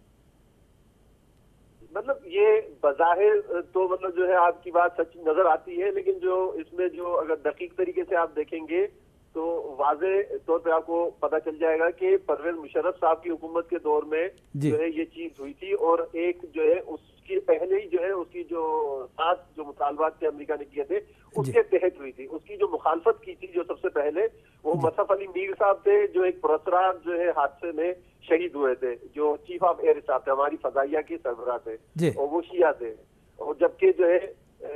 मतलब ये बज़ाहिर तो मतलब जो है आपकी बात सच नजर आती है, लेकिन जो इसमें जो अगर दकीक तरीके से आप देखेंगे तो वाज़े तौर पे आपको पता चल जाएगा कि परवेज मुशर्रफ साहब की हुकूमत के दौर में जो है ये चीज हुई थी, और एक जो है उसके पहले ही जो है उसकी जो 7 जो मुतालबात थे अमेरिका ने किए थे उसके तहत हुई थी। उसकी जो मुखालफत की थी जो सबसे पहले वो मसफ अली मीर साहब थे, जो एक पुरस्कार जो है हादसे में शहीद हुए थे, जो चीफ ऑफ एयर स्टाफ थे, हमारी फजाइया के सरबराह थे, और वो शिया थे। और जबकि जो है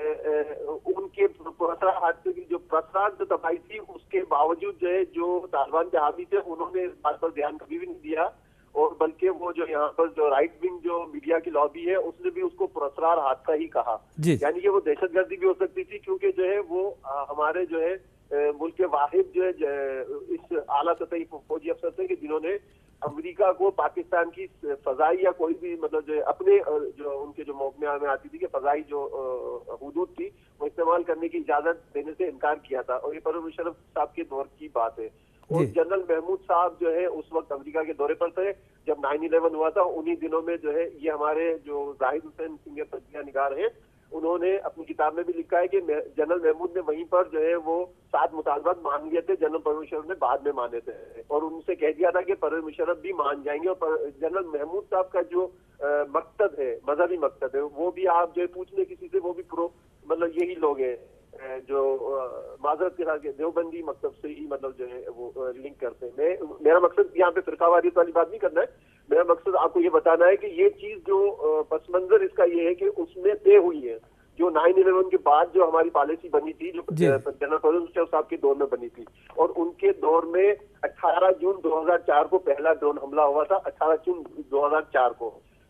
उनके पुरस्कार हादसे की जो प्रसाद जो तबाही थी उसके बावजूद जो है जो तालिबान के हामी थे उन्होंने इस बात पर ध्यान कभी भी नहीं दिया, और बल्कि वो जो यहाँ पर जो राइट विंग जो मीडिया की लॉबी है उसने भी उसको पुरस्कार हादसा ही कहा। यानी कि वो दहशतगर्दी भी हो सकती थी, क्योंकि जो है वो हमारे जो है मुल्क के वाहिद जो है इस आला सतही फौजी अफसर थे कि जिन्होंने अमेरिका को पाकिस्तान की फजाई या कोई भी मतलब जो अपने जो उनके जो महकमे में आती थी कि फजाई जो हुदूद थी वो इस्तेमाल करने की इजाजत देने से इनकार किया था, और ये परवेज मुशर्रफ साहब के दौर की बात है। और जनरल महमूद साहब जो है उस वक्त अमेरिका के दौरे पर थे जब 9/11 हुआ था। उन्हीं दिनों में जो है ये हमारे जो जाहिद हुसैन सीनियर तज्ज़िया निगार हैं उन्होंने अपनी किताब में भी लिखा है कि जनरल महमूद ने वहीं पर जो है वो 7 मुतालबात मान लिए थे, जनरल परवेज मुशर्रफ ने बाद में माने थे, और उनसे कह दिया था कि परवेज मुशर्रफ भी मान जाएंगे। और जनरल महमूद साहब का जो मकसद है, मजहबी मकसद है, वो भी आप जो पूछने किसी से वो भी मतलब यही लोग हैं जो माजरत के साथ देवबंदी मकसद से ही मतलब जो है वो लिंक करते हैं। मेरा मकसद यहाँ पे फिरकावारियत वाली बात नहीं करना है, मेरा मकसद आपको ये बताना है कि ये चीज जो पस मंजर इसका ये है कि उसमें तय हुई है जो 9/11 के बाद जो हमारी पॉलिसी बनी थी, जो जनरल परवेज मुशर्रफ साहब के दौर में बनी थी, और उनके दौर में 18 जून 2004 को पहला ड्रोन हमला हुआ था, 18 जून 2004 को। तो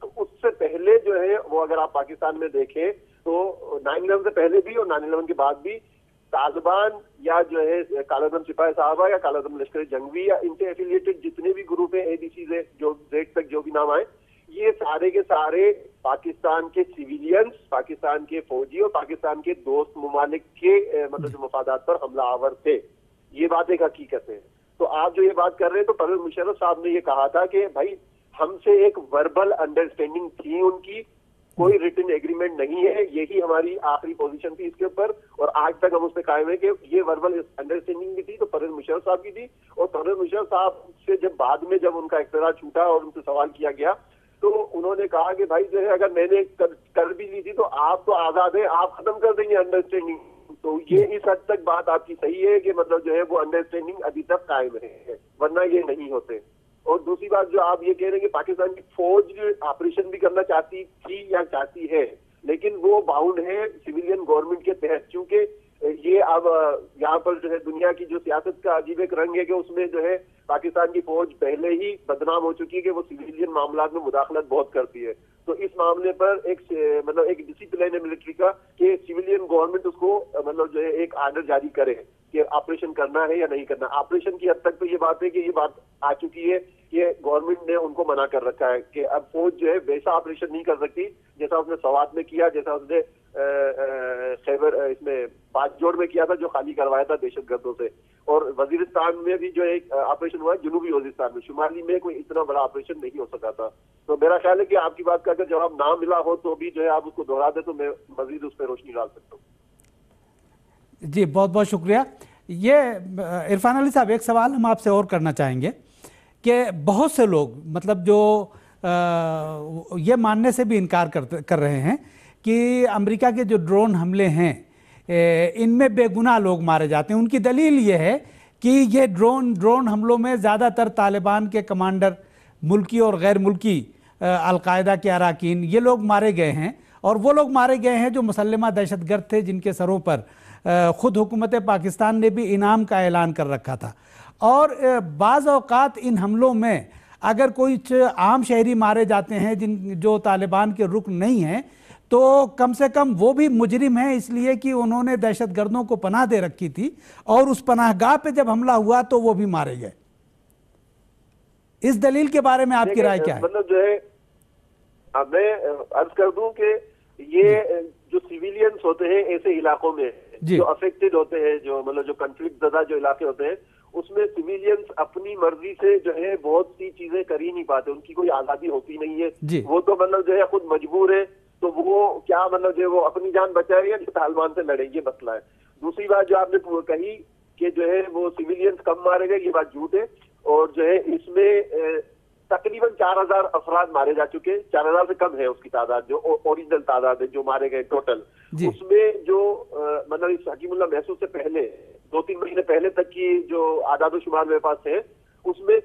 اس سے پہلے جو ہے وہ اگر آپ پاکستان میں دیکھیں تو 9/11 سے پہلے بھی اور 9/11 کے بعد بھی طالبان یا جو ہے کالعدم سپاہی صحابہ یا کالعدم لشکر جنگی یا ان سے ایفیلیٹڈ جتنے بھی گروپ ہیں ABCs ہیں جو زیڈ تک جو بھی نام آئے، یہ سارے کے سارے پاکستان کے سیویلینز، پاکستان کے فوجی اور پاکستان کے دوست ممالک کے مطلب جو مفادات پر حملہ آور تھے. یہ بات ایک حقیقت ہے. تو آپ جو یہ بات کر رہے ہیں تو پرویز مشرف صاحب نے یہ کہا تھا کہ بھائی ہم سے ایک وربل انڈرسٹینڈنگ تھی ان کی، کوئی ریٹن ایگریمنٹ نہیں ہے، یہی ہماری آخری پوزیشن تھی اس کے اوپر اور آج تک ہم اس پہ قائم ہیں کہ یہ وربل انڈرسٹینڈنگ بھی تھی تو پرویز مشرف صاحب کی تھی. اور پرویز مشرف صاحب سے جب بعد میں جب ان کا اقتدار چھوٹا اور ان سے سوال کیا گیا تو انہوں نے کہا کہ بھائی جو ہے اگر میں نے کر بھی لی تھی تو آپ تو آزاد ہیں، آپ ختم کر دیں گے انڈرسٹینڈنگ. تو یہ اس حد تک بات آپ کی صحیح ہے کہ مطلب جو ہے وہ انڈرسٹینڈنگ ابھی تک قائم ہے، ورنہ یہ نہیں ہوتے. اور دوسری بات جو آپ یہ کہہ رہے ہیں کہ پاکستان کی فوج آپریشن بھی کرنا چاہتی تھی یا چاہتی ہے، لیکن وہ باؤنڈ ہے سویلین گورنمنٹ کے تحت، چونکہ یہ اب یہاں پر جو ہے دنیا کی جو سیاست کا عجیب ایک رنگ ہے کہ اس میں جو ہے پاکستان کی فوج پہلے ہی بدنام ہو چکی ہے کہ وہ سویلین معاملات میں مداخلت بہت کرتی ہے. تو اس معاملے پر ایک مطلب ایک ڈسپلن ہے ملٹری کا کہ سویلین گورنمنٹ اس کو مطلب جو ہے ایک آرڈر جاری کرے کہ آپریشن کرنا ہے یا نہیں کرنا. آپریشن کی حد تک تو یہ بات ہے کہ یہ بات آ چکی ہے کہ گورنمنٹ نے ان کو منع کر رکھا ہے کہ اب فوج جو ہے ویسا آپریشن نہیں کر سکتی جیسا اس نے سوات میں کیا، جیسا اس نے خیبر اس میں پانچ جوڑ میں کیا تھا جو خالی کروایا تھا دہشت گردوں سے. اور وزیرستان میں بھی جو ایک آپریشن ہوا ہے، جنوبی وزیرستان میں، شمالی میں کوئی اتنا بڑا آپریشن نہیں ہو سکا تھا. تو میرا خیال ہے کہ آپ کی بات کا اگر جواب نہ ملا ہو تو بھی جو ہے آپ اس کو دوہرا دیں تو میں مزید اس پہ روشنی ڈال سکتا ہوں. جی بہت بہت شکریہ. یہ عرفان علی صاحب ایک سوال ہم آپ سے اور کرنا چاہیں گے کہ بہت سے لوگ مطلب جو یہ ماننے سے بھی انکار کر رہے ہیں کہ امریکہ کے جو ڈرون حملے ہیں ان میں بے گناہ لوگ مارے جاتے ہیں. ان کی دلیل یہ ہے کہ یہ ڈرون حملوں میں زیادہ تر طالبان کے کمانڈر، ملکی اور غیر ملکی القاعدہ کے اراکین، یہ لوگ مارے گئے ہیں. اور وہ لوگ مارے گئے ہیں جو مسلمہ دہشت گرد تھے جن کے سروں پر خود حکومت پاکستان نے بھی انعام کا اعلان کر رکھا تھا. اور بعض اوقات ان حملوں میں اگر کوئی عام شہری مارے جاتے ہیں جو طالبان کے رکن نہیں ہیں تو کم سے کم وہ بھی مجرم ہیں، اس لیے کہ انہوں نے دہشت گردوں کو پناہ دے رکھی تھی اور اس پناہ گاہ پہ جب حملہ ہوا تو وہ بھی مارے گئے. اس دلیل کے بارے میں آپ کی رائے کیا ہے؟ مطلب جو ہے میں عرض کر دوں کہ یہ جو سیویلینز ہوتے ہیں ایسے علاقوں میں جو افیکٹڈ ہوتے ہیں، جو مطلب جو کنفلکٹ زدہ جو علاقے ہوتے ہیں، اس میں سیویلینز اپنی مرضی سے جو ہے بہت سی چیزیں کر ہی نہیں پاتے، ان کی کوئی آزادی ہوتی نہیں ہے. وہ تو مطلب جو ہے خود مجبور ہے، تو وہ کیا مطلب جو ہے وہ اپنی جان بچائے یا طالبان سے لڑیں، یہ مسئلہ ہے. دوسری بات جو آپ نے کہی کہ جو ہے وہ سیویلینز کم مارے گئے، یہ بات جھوٹ ہے. اور جو ہے اس میں تقریباً 4000 افراد مارے جا چکے، 4000 سے کم ہے اس کی تعداد جو اوریجنل تعداد ہے جو مارے گئے ٹوٹل. اس میں جو مطلب اس حکیم اللہ محسوس سے پہلے 2-3 مہینے پہلے تک کی جو اعداد و شمار میرے پاس ہے اس میں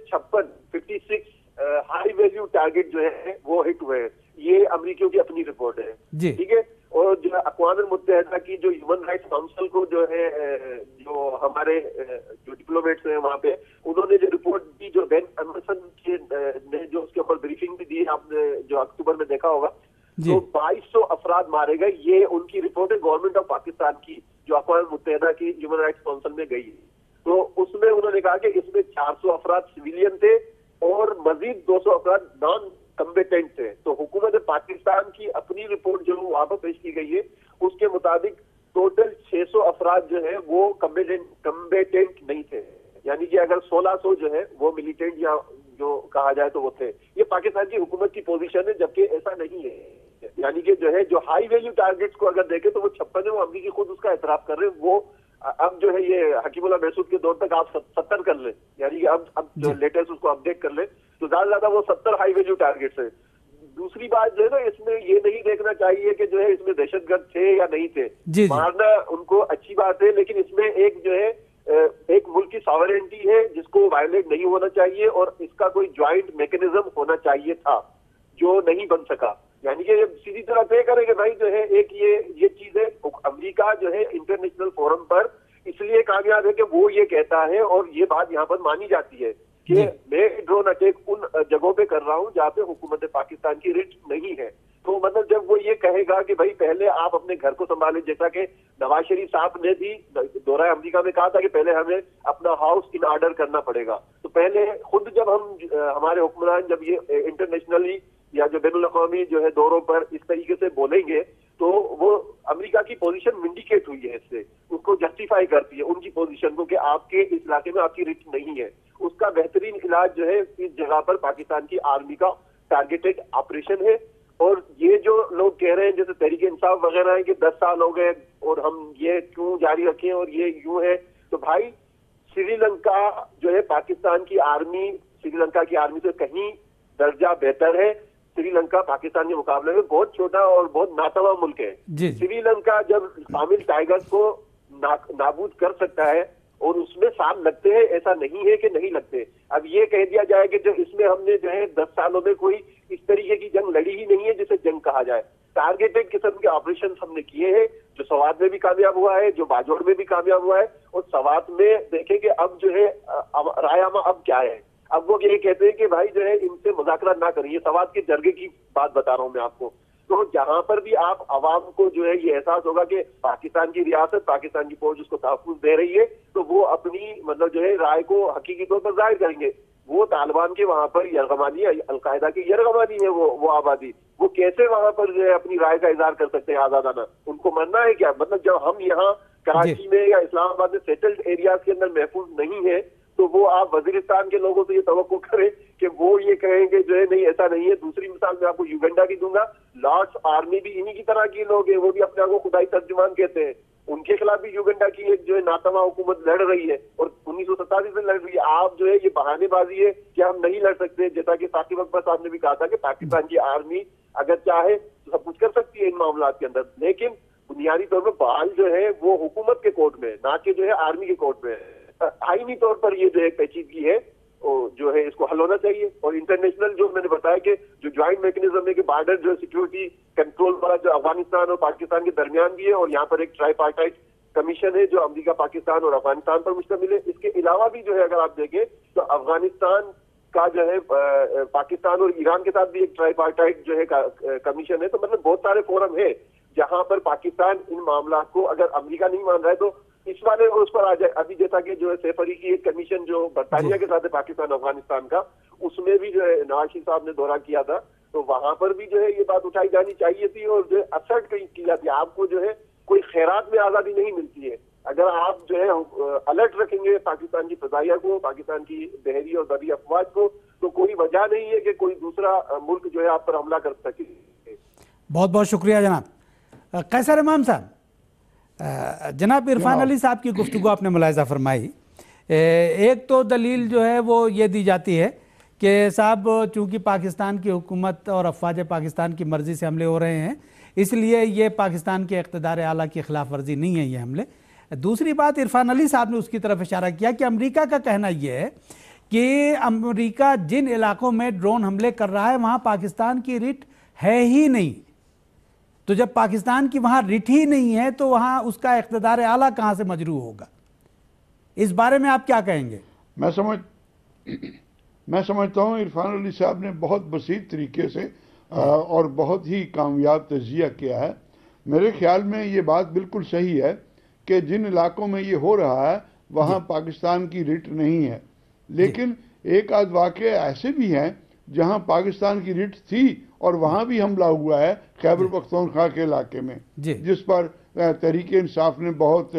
56 ہائی ویلیو ٹارگٹ جو ہے وہ ہٹ ہوئے ہیں. یہ امریکیوں کی اپنی رپورٹ ہے، ٹھیک ہے. اور جو اقوام متحدہ کی جو ہیومن رائٹس کاؤنسل کو جو ہے جو ہمارے جو ڈپلومیٹس ہیں وہاں پہ انہوں نے جو رپورٹ دی، جو بین ایمرسن نے جو اس کے اوپر بریفنگ بھی دی، آپ نے جو اکتوبر میں دیکھا ہوگا، تو 2200 افراد مارے گئے. یہ ان کی رپورٹ ہے گورنمنٹ آف پاکستان کی جو اقوام متحدہ کی ہیومن رائٹس کاؤنسل میں گئی ہے. تو اس میں انہوں نے کہا کہ اس میں 400 افراد سویلین تھے اور مزید 200 افراد نان کمبیٹنٹ تھے. تو حکومت پاکستان کی اپنی رپورٹ جو وہاں پر پیش کی گئی ہے اس کے مطابق ٹوٹل 600 افراد جو ہے وہ کمبیٹنٹ نہیں تھے، یعنی کہ اگر 1600 جو ہے وہ ملیٹنٹ یا جو کہا جائے تو وہ تھے. یہ پاکستان کی حکومت کی پوزیشن ہے، جبکہ ایسا نہیں ہے. یعنی کہ جو ہے جو ہائی ویلیو ٹارگٹس کو اگر دیکھیں تو وہ 56 ہے، وہ امریکی خود اس کا اعتراف کر رہے ہیں. وہ اب جو ہے یہ حکیم اللہ محسود کے دور تک آپ 70 کر لیں، یعنی کہ اب جو لیٹسٹ اس کو اپڈیٹ کر لیں تو زیادہ زیادہ وہ 70 ہائی ویلیو ٹارگٹس ہیں. دوسری بات جو ہے نا اس میں یہ نہیں دیکھنا چاہیے کہ جو ہے اس میں دہشت گرد تھے یا نہیں تھے. مارنا ان کو اچھی بات ہے، لیکن اس میں ایک جو ہے ایک ملک کی ساورینٹی ہے جس کو وائلیٹ نہیں ہونا چاہیے اور اس کا کوئی جوائنٹ میکنزم ہونا چاہیے تھا جو نہیں بن سکا. یعنی کہ سیدھی طرح طے کریں کہ بھائی جو ہے ایک یہ چیز ہے. امریکہ جو ہے انٹرنیشنل فورم پر اس لیے کامیاب ہے کہ وہ یہ کہتا ہے اور یہ بات یہاں پر مانی جاتی ہے کہ میں ڈرون اٹیک ان جگہوں پہ کر رہا ہوں جہاں پہ حکومت پاکستان کی رٹ نہیں ہے. تو مطلب جب وہ یہ کہے گا کہ بھائی پہلے آپ اپنے گھر کو سنبھالیں، جیسا کہ نواز شریف صاحب نے بھی دورہ امریکہ میں کہا تھا کہ پہلے ہمیں اپنا ہاؤس ان آرڈر کرنا پڑے گا. تو پہلے خود جب ہمارے حکمران جب یہ انٹرنیشنلی یا جو بین الاقوامی جو ہے دوروں پر اس طریقے سے بولیں گے تو وہ امریکہ کی پوزیشن ونڈیکیٹ ہوئی ہے، اس سے اس کو جسٹیفائی کرتی ہے ان کی پوزیشن کو کہ آپ کے اس علاقے میں آپ کی رٹ نہیں ہے. اس کا بہترین علاج جو ہے اس جگہ پر پاکستان کی آرمی کا ٹارگیٹڈ آپریشن ہے. اور یہ جو لوگ کہہ رہے ہیں جیسے تحریک انصاف وغیرہ ہے کہ 10 سال ہو گئے اور ہم یہ کیوں جاری رکھیں اور یہ یوں ہے، تو بھائی سری لنکا جو ہے پاکستان کی آرمی سری لنکا کی آرمی سے کہیں درجہ بہتر ہے. سری لنکا پاکستان کے مقابلے میں بہت چھوٹا اور بہت ناتواں ملک ہے. سری لنکا جب شامل ٹائیگرز کو نابود کر سکتا ہے اور اس میں سال لگتے ہیں، ایسا نہیں ہے کہ نہیں لگتے. اب یہ کہہ دیا جائے کہ جو اس میں ہم نے جو ہے 10 سالوں میں کوئی اس طریقے کی جنگ لڑی ہی نہیں ہے جسے جنگ کہا جائے. ٹارگیٹڈ قسم کے آپریشن ہم نے کیے ہیں، جو سوات میں بھی کامیاب ہوا ہے، جو باجوڑ میں بھی کامیاب ہوا ہے. اور سوات میں دیکھیں کہ اب جو ہے رائے عامہ اب کیا ہے. اب وہ یہ کہتے ہیں کہ بھائی جو ہے ان سے مذاکرات نہ کریے. سوات کے جرگے کی بات بتا رہا ہوں میں آپ کو. تو جہاں پر بھی آپ عوام کو جو ہے یہ احساس ہوگا کہ پاکستان کی ریاست پاکستان کی فوج اس کو تحفظ دے رہی ہے تو وہ اپنی مطلب جو ہے رائے کو حقیقی طور پر ظاہر کریں گے. وہ طالبان کے وہاں پر یرغمالی ہے، القاعدہ کی یرغمالی ہے وہ آبادی، وہ کیسے وہاں پر جو ہے اپنی رائے کا اظہار کر سکتے ہیں آزادانہ؟ ان کو مرنا ہے کیا؟ مطلب جب ہم یہاں کراچی میں یا اسلام آباد میں سیٹلڈ ایریاز کے اندر محفوظ نہیں ہے تو وہ آپ وزیرستان کے لوگوں سے یہ توقع کریں کہ وہ یہ کہیں گے جو ہے نہیں ایسا نہیں ہے. دوسری مثال میں آپ کو یوگنڈا کی دوں گا. لارڈس آرمی بھی انہی کی طرح کے لوگ ہیں، وہ بھی اپنے آپ کو خدائی ترجمان کہتے ہیں. ان کے خلاف بھی یوگنڈا کی ایک جو ہے ناتواں حکومت لڑ رہی ہے اور 1987 سے لڑ رہی ہے. آپ جو ہے یہ بہانے بازی ہے کہ ہم نہیں لڑ سکتے. جیسا کہ ثاقب اکبر صاحب نے بھی کہا تھا کہ پاکستان کی آرمی اگر چاہے تو سب کچھ کر سکتی ہے ان معاملات کے اندر، لیکن بنیادی طور پر بحال جو ہے وہ حکومت کے کورٹ میں نہ کہ جو ہے آرمی کے کورٹ میں. آئینی طور پر یہ جو ہے پیچیدگی ہے جو ہے اس کو حل ہونا چاہیے. اور انٹرنیشنل جو میں نے بتایا کہ جو جوائنٹ میکنزم ہے کہ بارڈر جو سیکیورٹی کنٹرول والا جو افغانستان اور پاکستان کے درمیان بھی ہے، اور یہاں پر ایک ٹرائی پارٹائٹ کمیشن ہے جو امریکہ پاکستان اور افغانستان پر مشتمل ہے. اس کے علاوہ بھی جو ہے اگر آپ دیکھیں تو افغانستان کا جو ہے پاکستان اور ایران کے ساتھ بھی ایک ٹرائی پارٹائٹ جو ہے کمیشن ہے. تو مطلب بہت سارے فورم ہے جہاں پر پاکستان ان معاملات کو اگر امریکہ نہیں مان رہا ہے تو اس والے اس پر آ جائے. ابھی جیسا کہ جو ہے سیف علی کی ایک کمیشن جو برطانیہ کے ساتھ ہے پاکستان افغانستان کا، اس میں بھی جو ہے نواز شریف صاحب نے دورہ کیا تھا تو وہاں پر بھی جو ہے یہ بات اٹھائی جانی چاہیے تھی اور جو ہے اسرٹ کی جاتی ہے. آپ کو جو ہے کوئی خیرات میں آزادی نہیں ملتی ہے. اگر آپ جو ہے الرٹ رکھیں گے پاکستان کی فضائیہ کو، پاکستان کی بحری اور بری افواج کو، تو کوئی وجہ نہیں ہے کہ کوئی دوسرا ملک جو ہے آپ پر حملہ کر سکے. بہت بہت شکریہ جناب. قیصر امام صاحب، جناب عرفان علی صاحب کی گفتگو آپ نے ملاحظہ فرمائی. ایک تو دلیل جو ہے وہ یہ دی جاتی ہے کہ صاحب چونکہ پاکستان کی حکومت اور افواج پاکستان کی مرضی سے حملے ہو رہے ہیں اس لیے یہ پاکستان کے اقتدار اعلیٰ کی خلاف ورزی نہیں ہے یہ حملے. دوسری بات عرفان علی صاحب نے اس کی طرف اشارہ کیا کہ امریکہ کا کہنا یہ ہے کہ امریکہ جن علاقوں میں ڈرون حملے کر رہا ہے وہاں پاکستان کی رٹ ہے ہی نہیں. تو جب پاکستان کی وہاں رٹ ہی نہیں ہے تو وہاں اس کا اقتدار اعلیٰ کہاں سے مجروح ہوگا؟ اس بارے میں آپ کیا کہیں گے؟ میں سمجھتا ہوں عرفان علی صاحب نے بہت بسیط طریقے سے اور بہت ہی کامیاب تجزیہ کیا ہے. میرے خیال میں یہ بات بالکل صحیح ہے کہ جن علاقوں میں یہ ہو رہا ہے وہاں پاکستان کی رٹ نہیں ہے، لیکن ایک آدھ واقعے ایسے بھی ہیں جہاں پاکستان کی رٹ تھی اور وہاں بھی حملہ ہوا ہے خیبر پختونخوا کے علاقے میں، جس پر تحریک انصاف نے بہت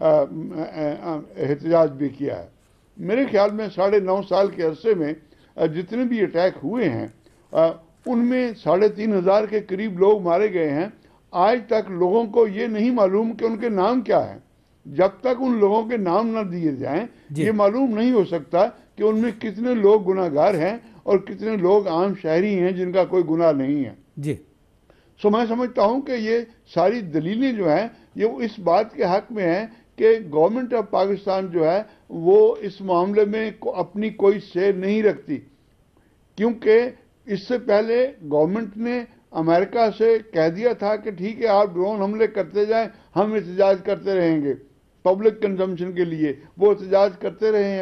احتجاج بھی کیا ہے. میرے خیال میں 9.5 سال کے عرصے میں جتنے بھی اٹیک ہوئے ہیں ان میں 3,500 کے قریب لوگ مارے گئے ہیں. آج تک لوگوں کو یہ نہیں معلوم کہ ان کے نام کیا ہیں. جب تک ان لوگوں کے نام نہ دیے جائیں یہ معلوم نہیں ہو سکتا کہ ان میں کتنے لوگ گناہ گار ہیں اور کتنے لوگ عام شہری ہیں جن کا کوئی گناہ نہیں ہے. سو میں سمجھتا ہوں کہ یہ ساری دلیلیں جو ہیں یہ اس بات کے حق میں ہیں کہ گورنمنٹ آف پاکستان جو ہے وہ اس معاملے میں اپنی کوئی سیر نہیں رکھتی، کیونکہ اس سے پہلے گورنمنٹ نے امریکہ سے کہہ دیا تھا کہ ٹھیک ہے آپ ڈرون حملے کرتے جائیں، ہم احتجاج کرتے رہیں گے پبلک کنزمپشن کے لیے. وہ احتجاج کرتے رہے ہیں.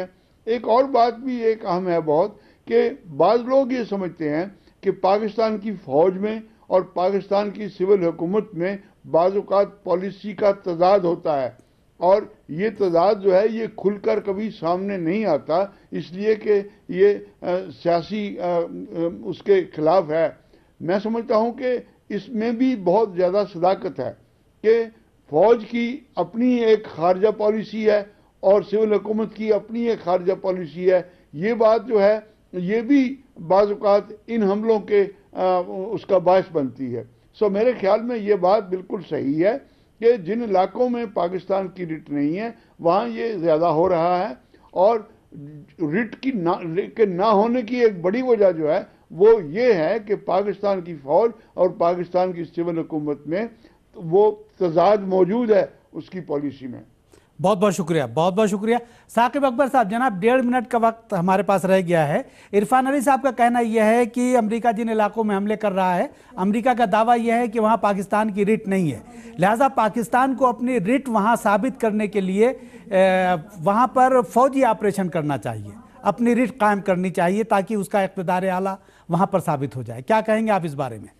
ایک اور بات بھی ایک اہم ہے بہت کہ بعض لوگ یہ سمجھتے ہیں کہ پاکستان کی فوج میں اور پاکستان کی سول حکومت میں بعض اوقات پالیسی کا تضاد ہوتا ہے، اور یہ تضاد جو ہے یہ کھل کر کبھی سامنے نہیں آتا، اس لیے کہ یہ سیاسی اس کے خلاف ہے۔ میں سمجھتا ہوں کہ اس میں بھی بہت زیادہ صداقت ہے کہ فوج کی اپنی ایک خارجہ پالیسی ہے اور سول حکومت کی اپنی ایک خارجہ پالیسی ہے۔ یہ بات جو ہے یہ بھی بعض اوقات ان حملوں کے اس کا باعث بنتی ہے۔ میرے خیال میں یہ بات بالکل صحیح ہے کہ جن علاقوں میں پاکستان کی رٹ نہیں ہے وہاں یہ زیادہ ہو رہا ہے، اور رٹ کے نہ ہونے کی ایک بڑی وجہ جو ہے وہ یہ ہے کہ پاکستان کی فوج اور پاکستان کی سول حکومت میں وہ تضاد موجود ہے اس کی پالیسی میں۔ بہت بہت شکریہ، بہت بہت شکریہ ثاقب اکبر صاحب۔ جناب 1.5 منٹ کا وقت ہمارے پاس رہ گیا ہے۔ عرفان علی صاحب کا کہنا یہ ہے کہ امریکہ جن علاقوں میں حملے کر رہا ہے، امریکہ کا دعویٰ یہ ہے کہ وہاں پاکستان کی رٹ نہیں ہے، لہٰذا پاکستان کو اپنی رٹ وہاں ثابت کرنے کے لیے وہاں پر فوجی آپریشن کرنا چاہیے، اپنی رٹ قائم کرنی چاہیے تاکہ اس کا اقتدار اعلیٰ وہاں پر ثابت ہو جائے۔ کیا کہیں گے آپ اس بارے میں؟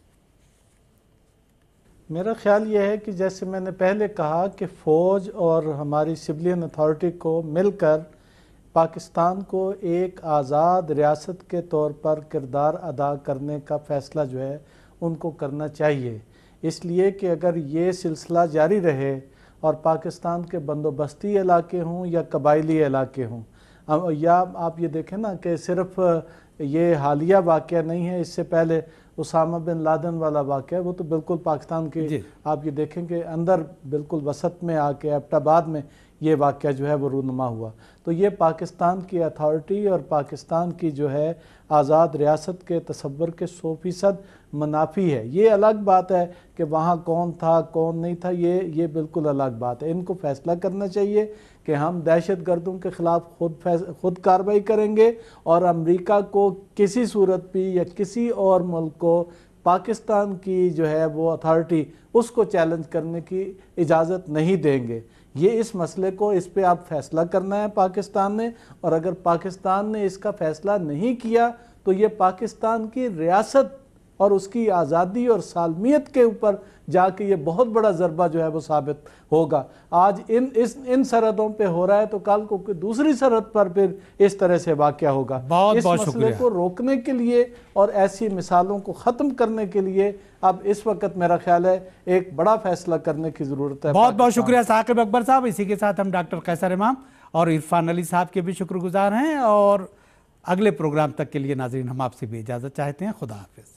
میرا خیال یہ ہے کہ جیسے میں نے پہلے کہا کہ فوج اور ہماری سویلین اتھارٹی کو مل کر پاکستان کو ایک آزاد ریاست کے طور پر کردار ادا کرنے کا فیصلہ جو ہے ان کو کرنا چاہیے، اس لیے کہ اگر یہ سلسلہ جاری رہے اور پاکستان کے بندوبستی علاقے ہوں یا قبائلی علاقے ہوں، یا آپ یہ دیکھیں نا کہ صرف یہ حالیہ واقعہ نہیں ہے، اس سے پہلے اسامہ بن لادن والا واقعہ وہ تو بالکل پاکستان کے آپ یہ دیکھیں کہ اندر بالکل وسط میں آ کے ایبٹ آباد میں یہ واقعہ جو ہے وہ رونما ہوا۔ تو یہ پاکستان کی اتھارٹی اور پاکستان کی جو ہے آزاد ریاست کے تصور کے 100% منافی ہے۔ یہ الگ بات ہے کہ وہاں کون تھا کون نہیں تھا، یہ بالکل الگ بات ہے۔ ان کو فیصلہ کرنا چاہیے کہ ہم دہشت گردوں کے خلاف خود کارروائی کریں گے، اور امریکہ کو کسی صورت بھی یا کسی اور ملک کو پاکستان کی جو ہے وہ اتھارٹی اس کو چیلنج کرنے کی اجازت نہیں دیں گے۔ یہ اس مسئلے کو اس پہ آپ فیصلہ کرنا ہے پاکستان نے، اور اگر پاکستان نے اس کا فیصلہ نہیں کیا تو یہ پاکستان کی ریاست اور اس کی آزادی اور سالمیت کے اوپر جا کے یہ بہت بڑا ضربہ جو ہے وہ ثابت ہوگا۔ آج ان سرحدوں پہ ہو رہا ہے تو کل کو دوسری سرحد پر پھر اس طرح سے واقعہ ہوگا۔ اس مسئلے کو روکنے کے لیے اور ایسی مثالوں کو ختم کرنے کے لیے اب اس وقت میرا خیال ہے ایک بڑا فیصلہ کرنے کی ضرورت ہے۔ بہت بہت شکریہ ثاقب اکبر صاحب۔ اسی کے ساتھ ہم ڈاکٹر قیصر امام اور عرفان علی صاحب کے بھی شکر گزار ہیں، اور اگلے پروگرام تک کے لیے ناظرین ہم آپ سے بھی اجازت چاہتے ہیں۔ خدا حافظ۔